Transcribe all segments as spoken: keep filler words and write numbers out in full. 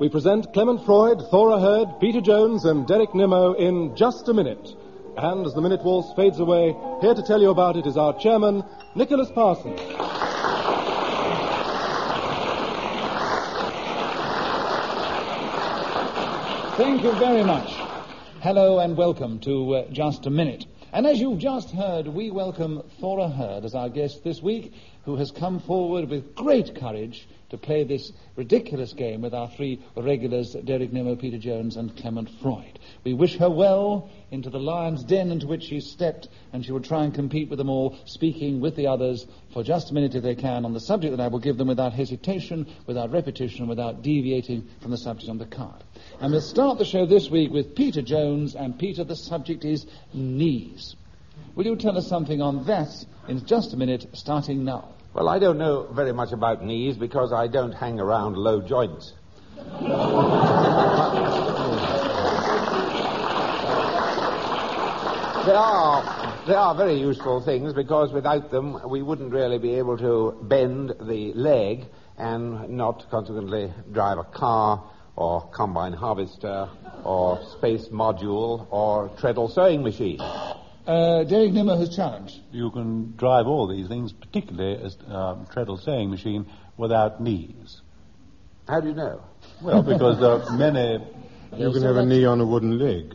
we present Clement Freud, Thora Hird, Peter Jones, and Derek Nimmo in Just a Minute. And as the minute waltz fades away, here to tell you about it is our chairman, Nicholas Parsons. Thank you very much. Hello and welcome to uh, Just a Minute. And as you've just heard, we welcome Thora Hird as our guest this week, who has come forward with great courage to play this ridiculous game with our three regulars, Derek Nimmo, Peter Jones, and Clement Freud. We wish her well into the lion's den into which she's stepped, and she will try and compete with them all, speaking with the others for just a minute if they can on the subject that I will give them without hesitation, without repetition, without deviating from the subject on the card. And we'll start the show this week with Peter Jones, and Peter, the subject is knees. Will you tell us something on that in just a minute, starting now? Well, I don't know very much about knees because I don't hang around low joints. They are, they are very useful things because without them we wouldn't really be able to bend the leg and not consequently drive a car or combine harvester or space module or treadle sewing machine. Uh, Derek Nimmo has challenged. You can drive all these things, particularly a um, treadle sewing machine, without knees. How do you know? Well, because there are many... You can have a knee on a wooden leg.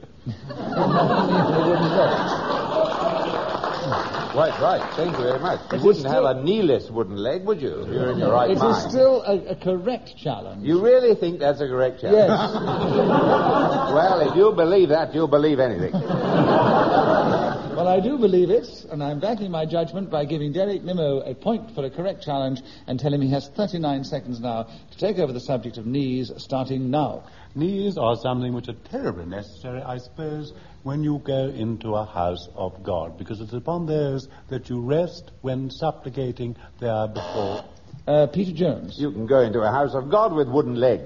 Quite right. Thank you very much. You It wouldn't still... have a kneeless wooden leg, would you, if you're in your right It mind? is still a, a correct challenge. You really think that's a correct challenge? Yes. Well, if you believe that, you'll believe anything. Well, I do believe it, and I'm backing my judgment by giving Derek Nimmo a point for a correct challenge and telling him he has thirty-nine seconds now to take over the subject of knees, starting now. Knees are something which are terribly necessary, I suppose, when you go into a house of God, because it's upon those that you rest when supplicating there before. Uh, Peter Jones. You can go into a house of God with wooden legs.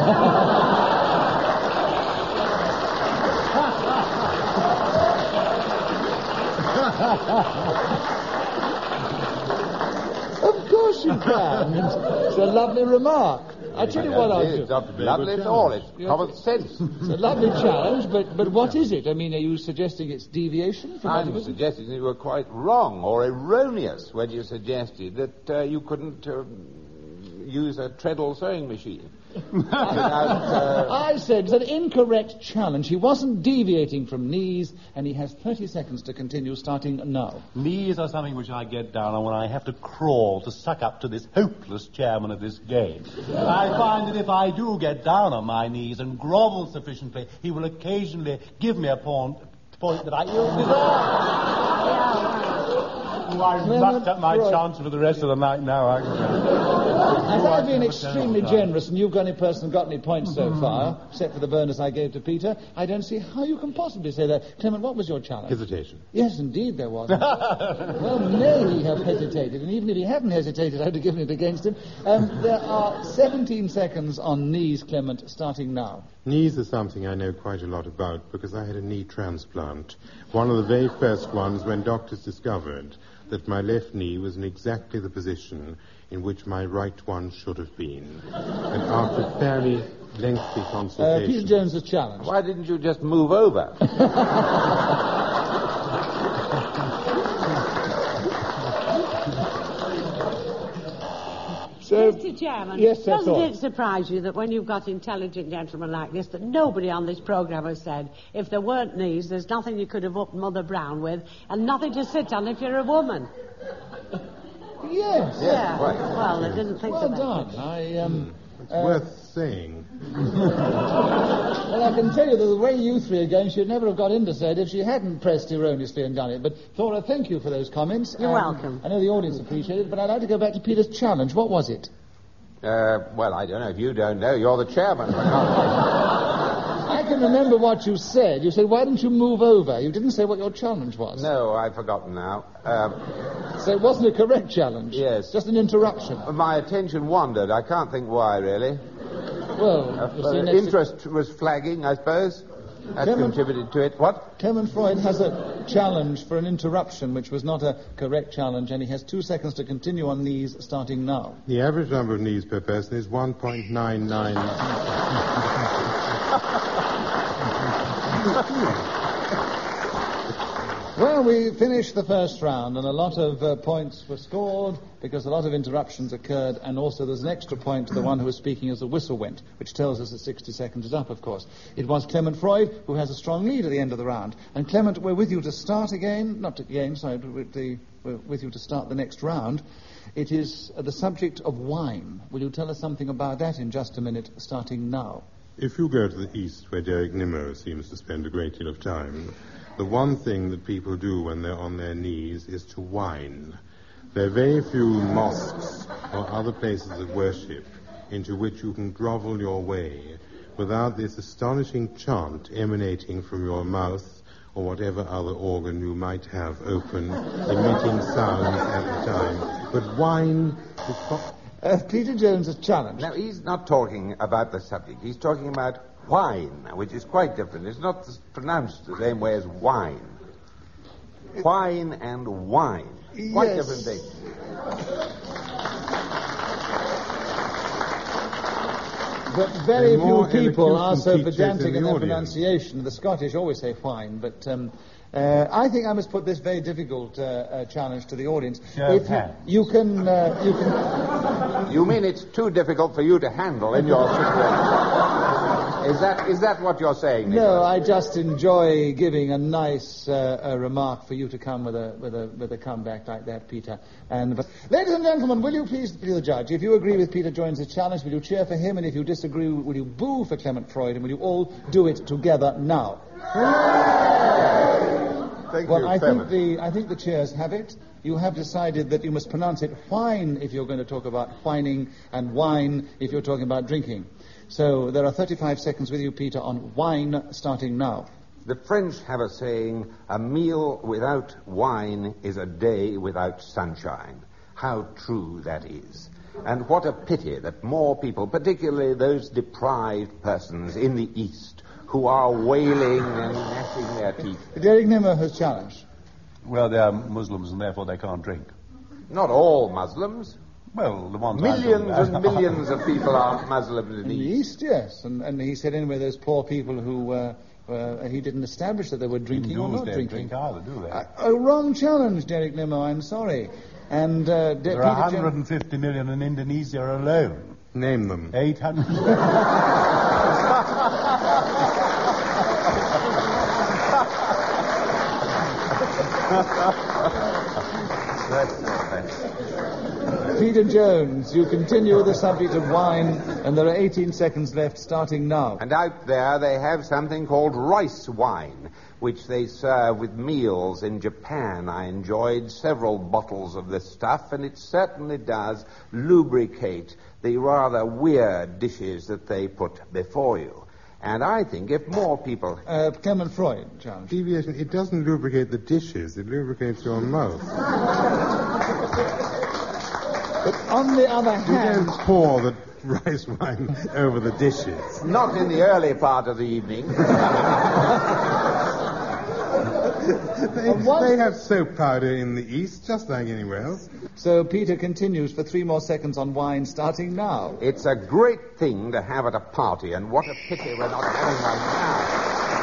Of course you can. It's a lovely remark. I tell you what I'll do. It's not lovely at all. It's common sense. It's a lovely challenge, but, but what is it? I mean, are you suggesting it's deviation? From I'm suggesting that you were quite wrong or erroneous when you suggested that uh, you couldn't uh, use a treadle sewing machine. Without, uh... I said it's an incorrect challenge. He wasn't deviating from knees, and he has thirty seconds to continue, starting now. Knees are something which I get down on when I have to crawl to suck up to this hopeless chairman of this game. I find that if I do get down on my knees and grovel sufficiently, he will occasionally give me a point, point that I ill deserve. Oh, I've mucked up my chance for the rest of the night now. I As I've been extremely generous, and you've got any person got any points so far, except for the bonus I gave to Peter, I don't see how you can possibly say that. Clement, what was your challenge? Hesitation. Yes, indeed there was. Well, may he have hesitated, and even if he hadn't hesitated, I'd have given it against him. Um, there are seventeen seconds on knees, Clement, starting now. Knees are something I know quite a lot about because I had a knee transplant. One of the very first ones when doctors discovered that my left knee was in exactly the position in which my right one should have been. And after fairly lengthy consultation... Uh, Peter Jones has challenged. Why didn't you just move over? So, Mister Chairman, yes, that's doesn't all. it surprise you that when you've got intelligent gentlemen like this, that nobody on this programme has said, if there weren't knees, there's nothing you could have upped Mother Brown with, and nothing to sit on if you're a woman? Yes. Yeah. Right. Well, I didn't think Well of that. done. I, um... It's uh, worth saying. Well, I can tell you that the way you three are going, she'd never have got in to say it if she hadn't pressed erroneously and done it. But, Thora, thank you for those comments. You're Um, welcome. I know the audience appreciate it, but I'd like to go back to Peter's challenge. What was it? Uh, well, I don't know. If you don't know, you're the chairman. I can remember what you said. You said, why didn't you move over? You didn't say what your challenge was. No, I've forgotten now. Um, So it wasn't a correct challenge? Yes. Just an interruption? my attention wandered. I can't think why, really. Well, Uh, you see, uh, next interest was flagging, I suppose. That Clement- contributed to it. What? Clement Freud has a challenge for an interruption, which was not a correct challenge, and he has two seconds to continue on knees starting now. The average number of knees per person is one point nine nine. Well, we finished the first round, and a lot of uh, points were scored because a lot of interruptions occurred, and also there's an extra point to the one who was speaking as the whistle went, which tells us that sixty seconds is up, of course. It was Clement Freud who has a strong lead at the end of the round. And Clement, we're with you to start again, not again, sorry, but with the, we're with you to start the next round. It is uh, the subject of wine. Will you tell us something about that in just a minute, starting now? If you go to the east, where Derek Nimmo seems to spend a great deal of time, the one thing that people do when they're on their knees is to whine. There are very few mosques or other places of worship into which you can grovel your way without this astonishing chant emanating from your mouth or whatever other organ you might have open, emitting sounds at the time. But whine is... Po- Uh, Peter Jones has challenged. Now, he's not talking about the subject. He's talking about wine, which is quite different. It's not pronounced the same way as wine. Wine and wine. Quite Yes. different things. But very There are more few people are elocution so teachers pedantic in in the their audience. pronunciation. The Scottish always say wine, but um, uh, I think I must put this very difficult uh, uh, challenge to the audience. Show of If hands. you, you can, uh, you can. You mean it's too difficult for you to handle in your situation? Is that is that what you're saying, Nicholas? No, I just enjoy giving a nice uh, a remark for you to come with a with a with a comeback like that, Peter. And but, ladies and gentlemen, will you please be the judge? If you agree with Peter Jones' challenge, will you cheer for him? And if you disagree, will you boo for Clement Freud? And will you all do it together now? Thank Well, you, I Clement. think the I think the chairs have it. You have decided that you must pronounce it whine if you're going to talk about whining, and wine if you're talking about drinking. So there are thirty-five seconds with you, Peter, on wine, starting now. The French have a saying, a meal without wine is a day without sunshine. How true that is. And what a pity that more people, particularly those deprived persons in the East, who are wailing and gnashing their teeth. Derek Nimmo has challenged. Well, they are Muslims and therefore they can't drink. Not all Muslims. Well, the ones I'm Millions talking and about. millions of people are Muslims in In the the East. East, yes. And, and he said anyway, those poor people who, uh, uh, he didn't establish that they were drinking or Hindus not don't drinking. drink either, do they? Uh, a wrong challenge, Derek Nimmo, I'm sorry. And uh, De- there Peter are Jones- one hundred fifty million in Indonesia alone. Name them. eight hundred... Peter Jones, you continue with the subject of wine, and there are eighteen seconds left, starting now. And out there they have something called rice wine, which they serve with meals in Japan. I enjoyed several bottles of this stuff, and it certainly does lubricate the rather weird dishes that they put before you. And I think if more people... Uh, Clement Freud, challenge. Deviation, it doesn't lubricate the dishes, it lubricates your mouth. But on the other You hand, don't pour the rice wine over the dishes. Not in the early part of the evening. They, they have soap powder in the East, just like anywhere else. so Peter continues for three more seconds on wine, starting now. It's a great thing to have at a party, and what a pity we're not having one now.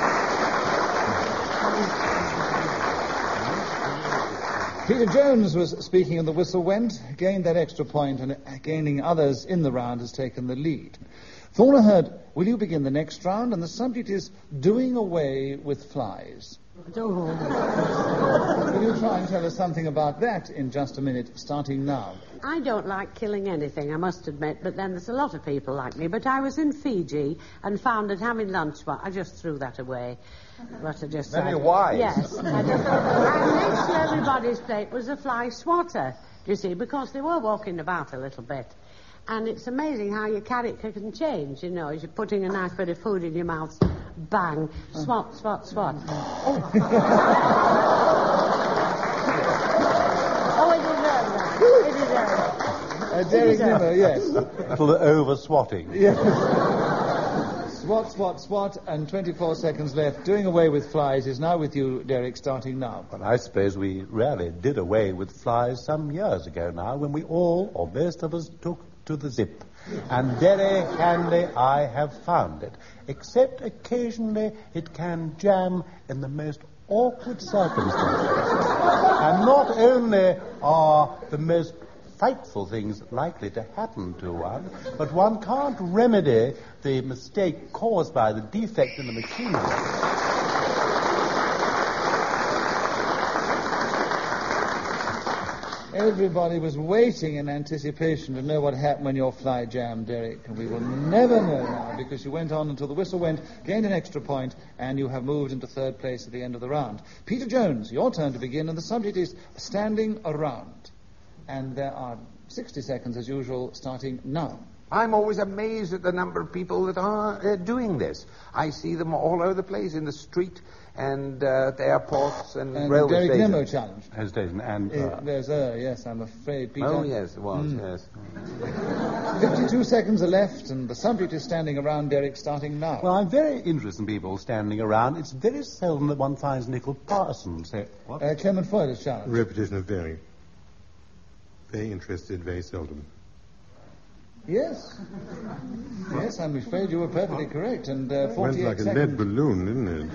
Peter Jones was speaking and the whistle went, gained that extra point, and gaining others in the round has taken the lead. Thora Hurd, will you begin the next round? And the subject is doing away with flies. Oh. Will you try and tell us something about that in just a minute, starting now? I don't like killing anything, I must admit, but then there's a lot of people like me. But I was in Fiji and found that having lunch, well, I just threw that away. What I just Very said. wise. Yes. I just, and next to everybody's plate was a fly swatter, you see, because they were walking about a little bit. And it's amazing how your character can change, you know, as you're putting a nice bit of food in your mouth, bang, swat, swat, swat. Oh, oh it deserves that. It deserves that. Uh, Derek Nimmo, yes. A little over-swatting. Yes. Swat, swat, swat, and twenty-four seconds left. Doing away with flies is now with you, Derek, starting now. Well, I suppose we really did away with flies some years ago now, when we all, or most of us, took to the zip. And very handy I have found it. Except occasionally it can jam in the most awkward circumstances. And not only are the most frightful things likely to happen to one, but one can't remedy the mistake caused by the defect in the machinery. Everybody was waiting in anticipation to know what happened when your fly jammed, Derek, and we will never know now, because you went on until the whistle went, gained an extra point, and you have moved into third place at the end of the round. Peter Jones, your turn to begin, and the subject is standing around. And there are sixty seconds, as usual, starting now. I'm always amazed at the number of people that are uh, doing this. I see them all over the place, in the street and uh, at airports and, and railway Derek stations. Nemo challenge. Hesitation and... Uh, Uh, there's uh, yes, I'm afraid, Peter. Oh, yes, it was, yes. fifty-two seconds are left, and the subject is standing around, Derek, starting now. Well, I'm very interested in people standing around. It's very seldom that one finds Nicholl Parsons. Say, what? Uh, Clement Freud's challenge. Repetition of very. Very interested, very seldom. Yes. Yes, I'm afraid you were perfectly correct, and uh, Went forty-eight like a seconds. lead balloon, didn't it?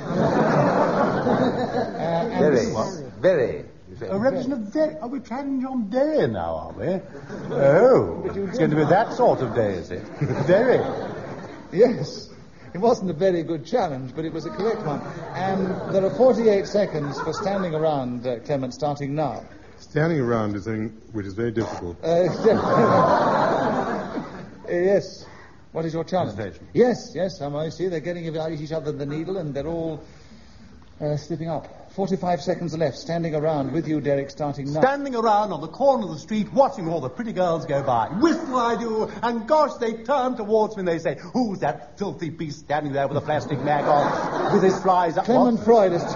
Uh, and Very, this- very. A repetition of very... Are we challenging on very now, are we? Oh, it's going to be that sort of day, is it? Very. Yes. It wasn't a very good challenge, but it was a correct one. And there are forty-eight seconds for standing around, uh, Clement, starting now. Standing around is something which is very difficult. Uh, yes. What is your challenge? Hesitation. Yes, yes, um, I see. They're getting at each other the needle, and they're all uh, slipping up. forty-five seconds left. Standing around with you, Derek, starting now. Standing around on the corner of the street, watching all the pretty girls go by. Whistle I do, and gosh, they turn towards me and they say, "Who's that filthy beast standing there with a plastic mag on, with his flies up?" Clement What? Freud is...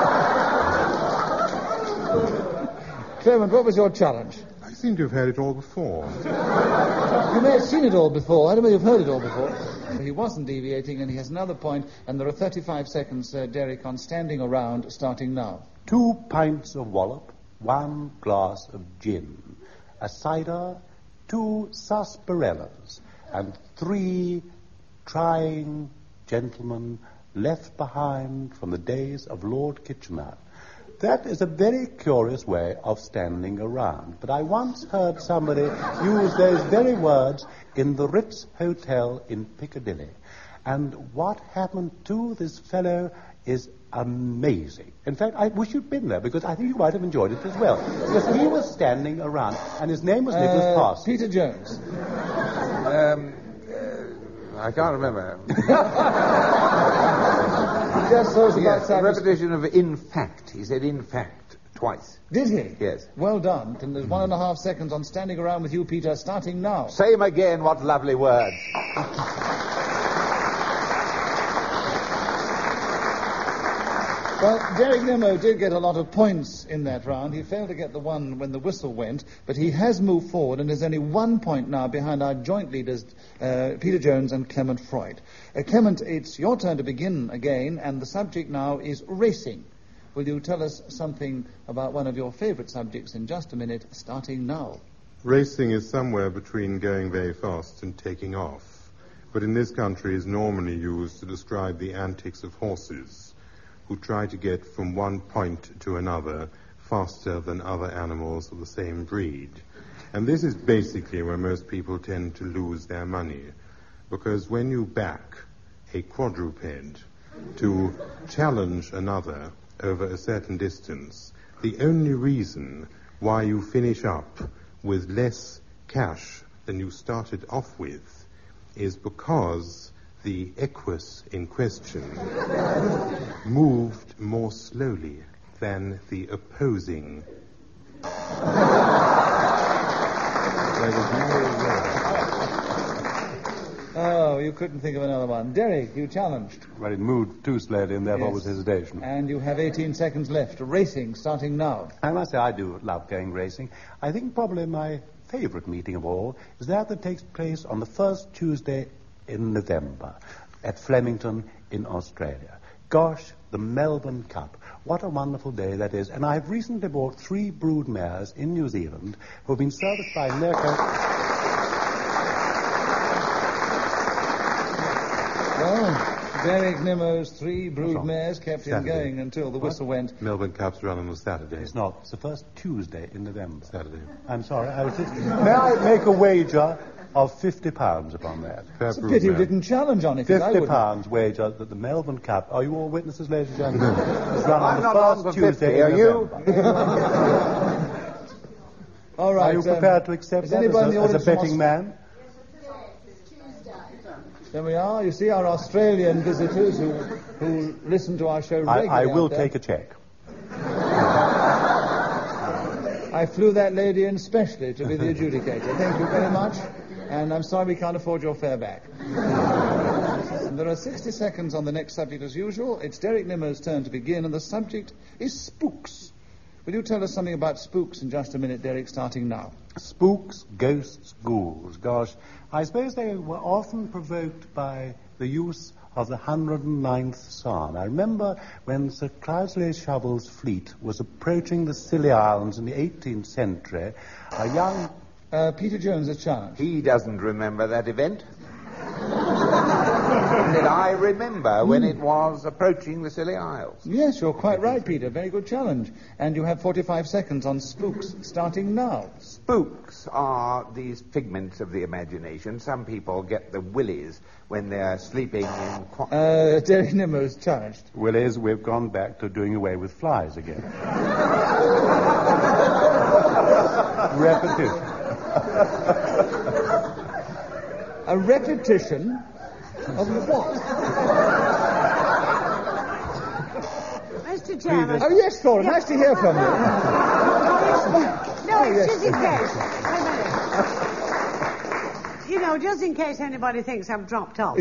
Clement, what was your challenge? I seem to have heard it all before. You may have seen it all before. I don't know if you've heard it all before. He wasn't deviating, and he has another point, and there are thirty-five seconds, uh, Derek, on standing around, starting now. Two pints of wallop, one glass of gin, a cider, two sarsaparillas, and three trying gentlemen left behind from the days of Lord Kitchener. That is a very curious way of standing around. But I once heard somebody use those very words in the Ritz Hotel in Piccadilly. And what happened to this fellow is amazing. In fact, I wish you'd been there, because I think you might have enjoyed it as well. Because he was standing around, and his name was Nicholas Uh, Parsons. Peter Jones. Um, uh, I can't remember. Just those about Yes, a Cyrus- repetition of in fact. He said in fact twice. Did he? Yes. Well done. And there's one and a half seconds on standing around with you, Peter, starting now. Say him again, what lovely words. Well, Derek Nemo did get a lot of points in that round. He failed to get the one when the whistle went, but he has moved forward, and there's only one point now behind our joint leaders, uh, Peter Jones and Clement Freud. Uh, Clement, it's your turn to begin again, and the subject now is racing. Will you tell us something about one of your favourite subjects in just a minute, starting now? Racing is somewhere between going very fast and taking off, but in this country is normally used to describe the antics of horses, who try to get from one point to another faster than other animals of the same breed. And this is basically where most people tend to lose their money, because when you back a quadruped to challenge another over a certain distance, the only reason why you finish up with less cash than you started off with is because the equus in question moved more slowly than the opposing. There was no way. Oh, you couldn't think of another one. Derek, you challenged. Well, it moved too slowly, and therefore Yes. was hesitation. And you have eighteen seconds left. Racing, starting now. I must say I do love going racing. I think probably my favourite meeting of all is that that takes place on the first Tuesday in November. at Flemington in Australia. Gosh, the Melbourne Cup. What a wonderful day that is. And I've recently bought three brood mares in New Zealand who have been serviced by Nerco. Well, Derek Nimmo's three brood wrong? mares kept him Saturday. going until the whistle went. Melbourne Cup's run on the Saturday. It's not. It's the first Tuesday in November. Saturday. I'm sorry. I was just... May I make a wager of fifty pounds upon that? Fair It's a proof, pity you man. didn't challenge on it. 'cause I Fifty wouldn't. pounds wager that the Melbourne Cup. Are you all witnesses, ladies and gentlemen? It's run on I'm the not on first for Tuesday fifty, in are you? November. All right. Are you um, prepared to accept is that as anybody in a, the as a audience from betting Aus- man? There we are. You see our Australian visitors who who listen to our show I, regularly. I will out there. take a check. I flew that lady in specially to be the adjudicator. Thank you very much. And I'm sorry we can't afford your fare back. And there are sixty seconds on the next subject as usual. It's Derek Nimmo's turn to begin, and the subject is spooks. Will you tell us something about spooks in just a minute, Derek, starting now? Spooks, ghosts, ghouls. Gosh, I suppose they were often provoked by the use of the one hundred ninth Psalm. I remember when Sir Cloudesley Shovel's fleet was approaching the Scilly Islands in the eighteenth century, a young... Uh, Peter Jones is charged. He doesn't remember that event. Did I remember when it was approaching the Scilly Isles? Yes, you're quite right, Peter. Very good challenge. And you have forty-five seconds on spooks, starting now. Spooks are these figments of the imagination. Some people get the willies when they're sleeping in... Qu- Uh, Derek Nimmo's charged. Willies, we've gone back to doing away with flies again. Repetition. A repetition of what? Mister Chairman. Oh, yes, Thora, nice to hear from you. No, Oh, it's yes. just in case. Wait a minute. You know, just in case anybody thinks I've dropped off. I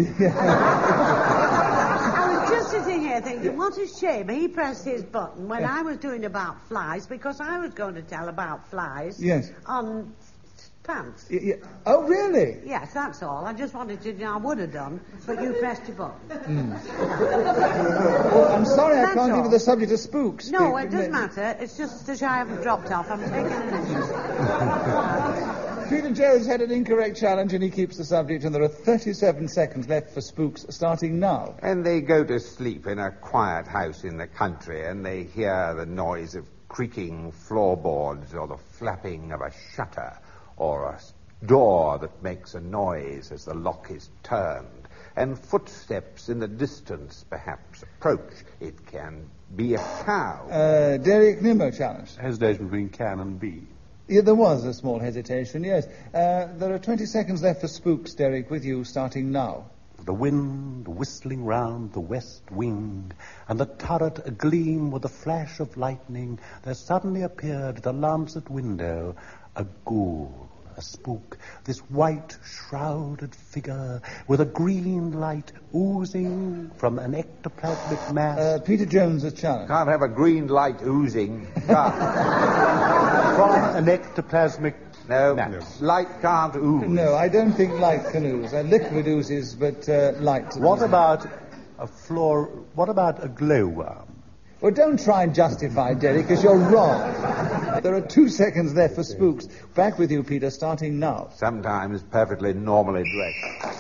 was just sitting here thinking, what a shame he pressed his button when I was doing about flies, because I was going to tell about flies Yes. on pants. Y- y- Oh, really? Yes, that's all. I just wanted to know I would have done, but you pressed your button. Well, I'm sorry I That's can't give all. you the subject of spooks. No, Be- it doesn't matter. It's just that I haven't dropped off. I'm taking an interest. Peter Jones had an incorrect challenge and he keeps the subject, and there are thirty-seven seconds left for spooks, starting now. And they go to sleep in a quiet house in the country, and they hear the noise of creaking floorboards or the flapping of a shutter or a s- door that makes a noise as the lock is turned, and footsteps in the distance perhaps approach. It can be a cow. Uh, Derek Nimmo challenged. Hesitation between can and bee. Yeah, there was a small hesitation, yes. Uh, there are twenty seconds left for spooks, Derek, with you, starting now. The wind whistling round the west wing, and the turret agleam with a flash of lightning, there suddenly appeared at a lancet window a ghoul, a spook, this white shrouded figure with a green light oozing from an ectoplasmic mass. Uh, Peter Jones has challenged. Can't have a green light oozing. Can't. From an ectoplasmic No, mass. light can't ooze. No, I don't think light can ooze. Uh, liquid oozes, but uh, light. What about a floor? What about a glowworm? Well, don't try and justify, Derek, because you're wrong. There are two seconds left for spooks. Back with you, Peter, starting now. Sometimes perfectly normally dressed.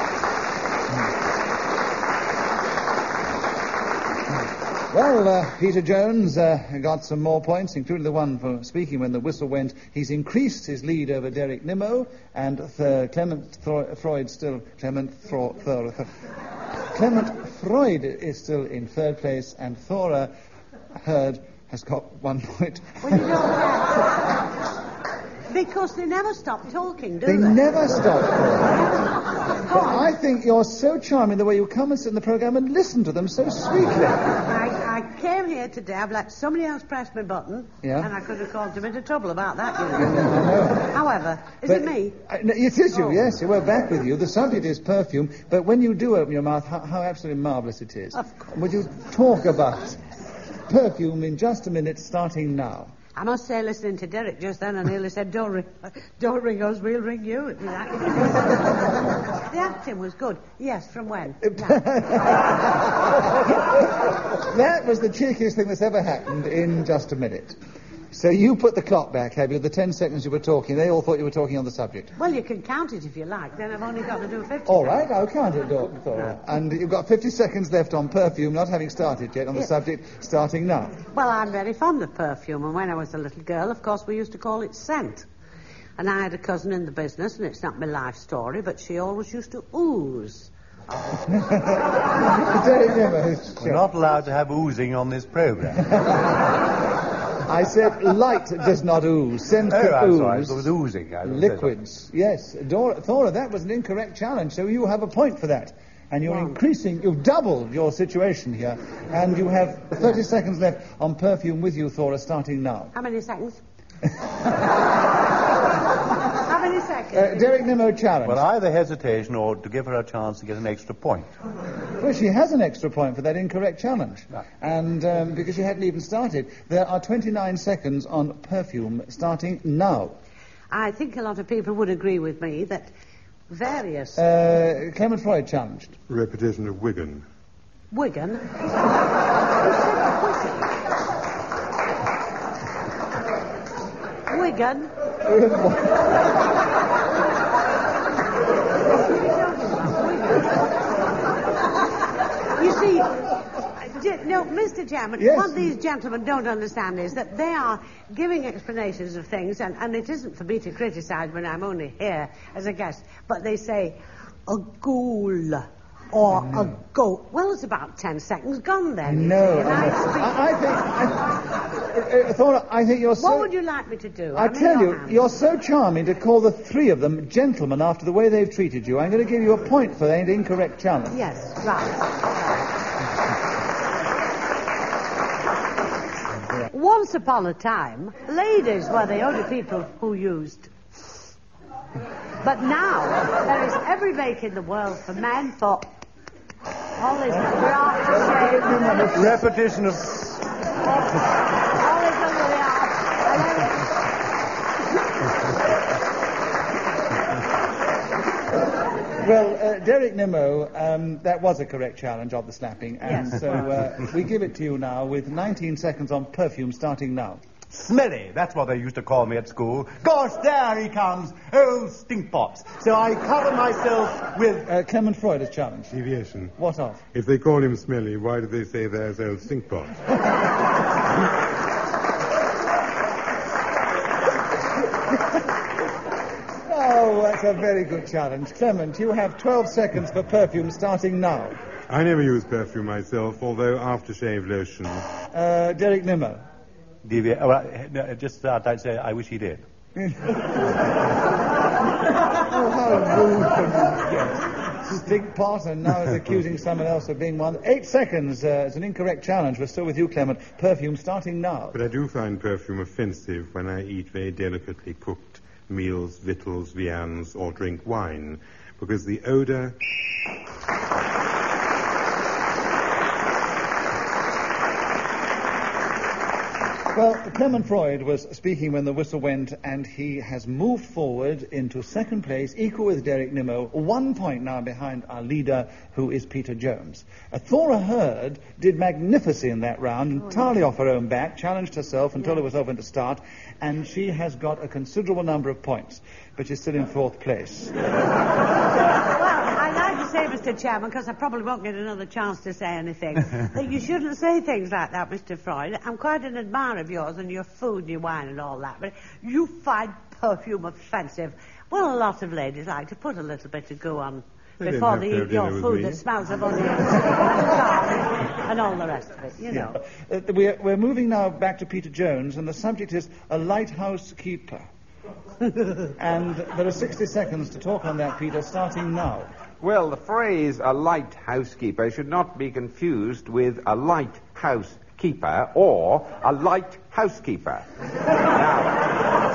Well, uh, Peter Jones uh, got some more points, including the one for speaking when the whistle went. He's increased his lead over Derek Nimmo, and uh, Clement Thro- Freud still... Clement Thro- Thro- Thro- Clement Freud is still in third place, and Thora Hurd has got one point. Well, you don't get... Because they never stop talking, do They they? never stop. But I think you're so charming the way you come and sit in the program and listen to them so sweetly. I, I came here today, I've let somebody else press my button, Yeah. and I could have caused a bit of trouble about that, you know. However, is But- it me? I, no, it is you, Oh. yes. We're back with you. The subject is perfume, but when you do open your mouth, how, how absolutely marvellous it is. Of course. Would you talk about perfume in just a minute, starting now? I must say, listening to Derek just then, I nearly said, don't ring, don't ring us, we'll ring you. The acting was good. Yes, from when? No. That was the cheekiest thing that's ever happened in Just a Minute. So you put the clock back, have you? The ten seconds you were talking, they all thought you were talking on the subject. Well, you can count it if you like. Then I've only got to do fifty. All right, I'll count it, Dora. And you've got fifty seconds left on perfume, not having started yet on the Yeah. subject, starting now. Well, I'm very fond of perfume, and when I was a little girl, of course, we used to call it scent. And I had a cousin in the business, and it's not my life story, but she always used to ooze. Derek Nimmo. We're not allowed to have oozing on this program. I said light does not ooze. Scent Oh, can I'm ooze. sorry, it was oozing. I Liquids, yes. Dora, Thora, that was an incorrect challenge, so you have a point for that. And you're Wow. increasing, you've doubled your situation here. And you have thirty seconds left on perfume with you, Thora, starting now. How many seconds? How many seconds? Uh, Derek Nimmo challenge. Well, either hesitation or to give her a chance to get an extra point. Well, she has an extra point for that incorrect challenge. Right. And um, because she hadn't even started, there are twenty-nine seconds on perfume starting now. I think a lot of people would agree with me that various... Uh, Clement Freud challenged. Repetition of Wigan. Wigan... Wigan... You see, d- no, Mister Chairman, Yes. what these gentlemen don't understand is that they are giving explanations of things, and, and it isn't for me to criticise when I'm only here as a guest, but they say, a ghoul, or a goat. Well, it's about ten seconds gone then. No, And I, I speak- I, I think... I, uh, Thora, I think you're so... What would you like me to do? I I'm in tell your you, hands. you're so charming to call the three of them gentlemen after the way they've treated you. I'm going to give you a point for that incorrect challenge. Yes, right. Once upon a time, ladies were the only people who used. But now, there is every make in the world for men for all this graft shame, Repetition of... all this under the arm. Well, uh, Derek Nimmo, um, that was a correct challenge of the slapping, and Yes. so uh, we give it to you now with nineteen seconds on perfume starting now. Smelly, that's what they used to call me at school. Gosh, there he comes, old stinkpots. So I cover myself with... Uh, Clement Freud has challenged. Deviation. What of? If they call him smelly, why do they say there's old stinkpot? Oh, that's a very good challenge. Clement, you have twelve seconds for perfume starting now. I never use perfume myself, although aftershave lotion. Uh, Derek Nimmo. Devi- oh, well, no, just uh, I'd say I wish he did. Oh, how rude from you. Yes. Stinkpot, and now is accusing someone else of being one. Eight seconds. Uh, it's an incorrect challenge. We're still with you, Clement. Perfume starting now. But I do find perfume offensive when I eat very delicately cooked meals, victuals, viands, or drink wine, because the odor... Well, Clement Freud was speaking when the whistle went, and he has moved forward into second place, equal with Derek Nimmo, one point now behind our leader, who is Peter Jones. Uh, Thora Hurd did magnificently in that round, entirely off her own back, challenged herself until it was over to start, and she has got a considerable number of points, but she's still in fourth place. Well, I'd like to say, Mister Chairman, because I probably won't get another chance to say anything, that you shouldn't say things like that, Mister Freud. I'm quite an admirer of yours and your food and your wine and all that, but you find perfume offensive. Well, a lot of ladies like to put a little bit of goo on They before didn't they have to eat have your dinner with food me. that smells of onions and garlic and all the rest of it, you know. Uh, we're, we're moving now back to Peter Jones, and the subject is a lighthouse keeper. And there are sixty seconds to talk on that, Peter, starting now. Well, the phrase a light housekeeper should not be confused with a lighthouse keeper or a light housekeeper. Now,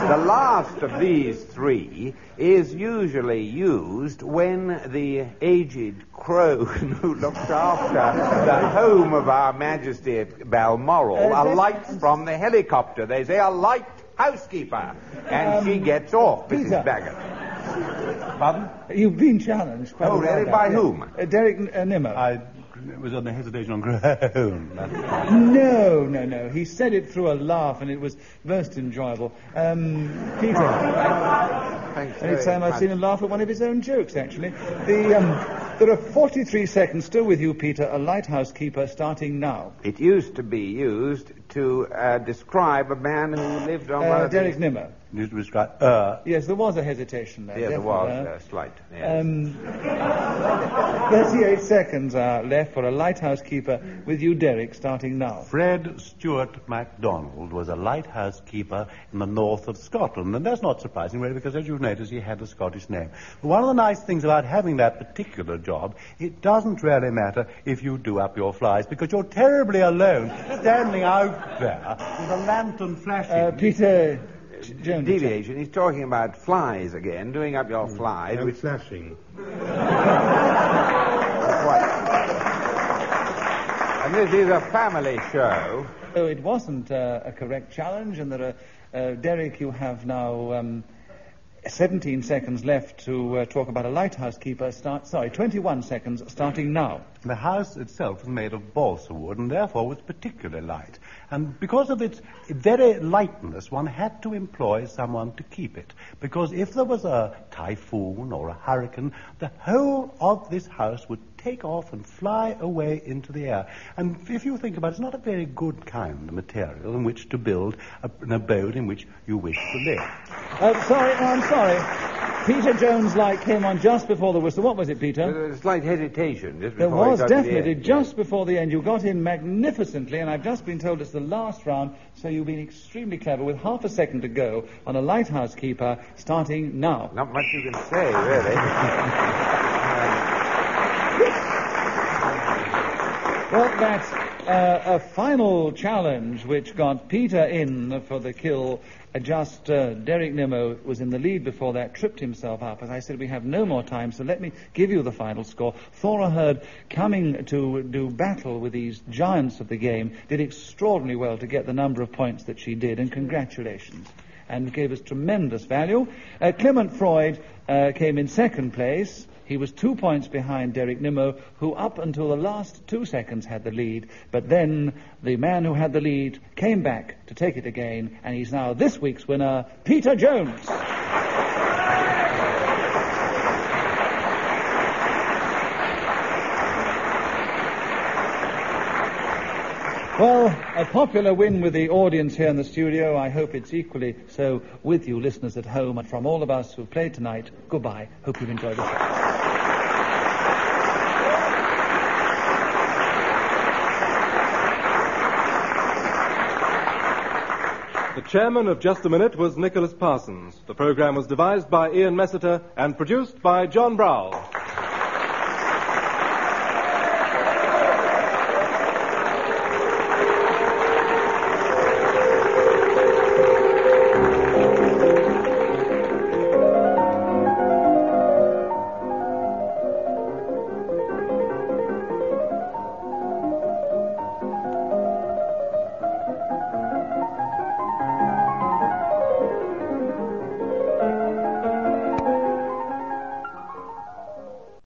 The last of these three is usually used when the aged crone who looks after the home of Our Majesty at Balmoral Uh, alights from the helicopter. They say, alight, housekeeper. And Um, she gets off, Missus Peter. Baggett. Pardon? You've been challenged. Quite Oh, a while really? back, By yes. whom? Uh, Derek uh, Nimmo. I was on the hesitation on groan. No, no, no. He said it through a laugh, and it was most enjoyable. Um, Peter. Thanks Any very time I've much. seen him laugh at one of his own jokes, actually. The, um, there are forty-three seconds still with you, Peter, a lighthouse keeper, starting now. It used to be used to uh, describe a man who lived on one Uh, of Derek these... Nimmo. Used to describe, uh, Yes, there was a hesitation there. Yeah, there definitely. was a slight. Yes. Um, thirty-eight seconds are left for a lighthouse keeper with you, Derek, starting now. Fred Stuart MacDonald was a lighthouse keeper in the north of Scotland, and that's not surprising, really, because as you've noticed, he had a Scottish name. But one of the nice things about having that particular job, it doesn't really matter if you do up your flies, because you're terribly alone, standing out there with a lantern flashing. Uh, Peter J- Jones. Deviation. He's talking about flies again, doing up your flies. No Which, flashing. what? And this is a family show. So it wasn't uh, a correct challenge, and there are, uh, Derek, you have now um, seventeen seconds left to uh, talk about a lighthouse keeper. Start, sorry, twenty-one seconds, starting now. The house itself was made of balsa wood and therefore was particularly light. And because of its very lightness, one had to employ someone to keep it. Because if there was a typhoon or a hurricane, the whole of this house would take off and fly away into the air. And if you think about it, it's not a very good kind of material in which to build a, an abode in which you wish to live. Uh, sorry, no, I'm sorry. Peter Jones' light came on just before the whistle. What was it, Peter? There was a slight hesitation just There before was, he got to the definitely, end. just before the end. You got in magnificently, and I've just been told it's the last round, so you've been extremely clever with half a second to go on a lighthouse keeper, starting now. Not much you can say, really. Well, that's uh, a final challenge which got Peter in for the kill. Uh, just uh, Derek Nimmo was in the lead before that, tripped himself up. As I said, we have no more time, so let me give you the final score. Thora Hird, coming to do battle with these giants of the game, did extraordinarily well to get the number of points that she did, and congratulations. And gave us tremendous value. Uh, Clement Freud uh, came in second place. He was two points behind Derek Nimmo, who up until the last two seconds had the lead. But then the man who had the lead came back to take it again, and he's now this week's winner, Peter Jones. Well, a popular win with the audience here in the studio. I hope it's equally so with you listeners at home. And from all of us who've played tonight, goodbye. Hope you've enjoyed the show. The chairman of Just a Minute was Nicholas Parsons. The program was devised by Ian Messiter and produced by John Browl.